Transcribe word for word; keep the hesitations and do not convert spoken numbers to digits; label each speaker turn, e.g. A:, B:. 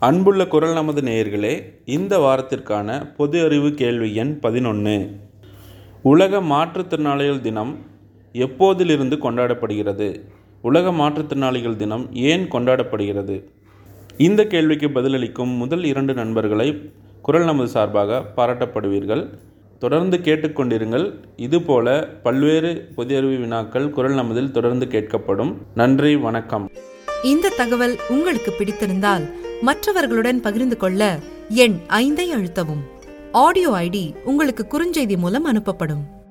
A: அன்புள்ள குரல் நமது நேயர்களே, இந்த வாரத்திற்கான பொது அறிவு கேள்வி எண் பதினொன்று. உலக மாற்றுத்திறனாளிகள் தினம் எப்போதிலிருந்து கொண்டாடப்படுகிறது? உலக மாற்றுத்திறனாளிகள் தினம் ஏன் கொண்டாடப்படுகிறது? இந்த கேள்விக்கு பதிலளிக்கும் முதல் இரண்டு நண்பர்களை குரல் நமது சார்பாக பாராட்டப்படுவீர்கள். தொடர்ந்து கேட்டுக்கொண்டிருங்கள். இதுபோல பல்வேறு பொது அறிவு வினாக்கள் குரல் நமதில் தொடர்ந்து கேட்கப்படும். நன்றி, வணக்கம்.
B: இந்த தகவல் உங்களுக்கு பிடித்திருந்தால் மற்றவர்களுடன் பகிர்ந்து கொள்ள எண் ஐந்தை அழுத்தவும். ஆடியோ ஐடி உங்களுக்கு குறுஞ்செய்தி மூலம் அனுப்பப்படும்.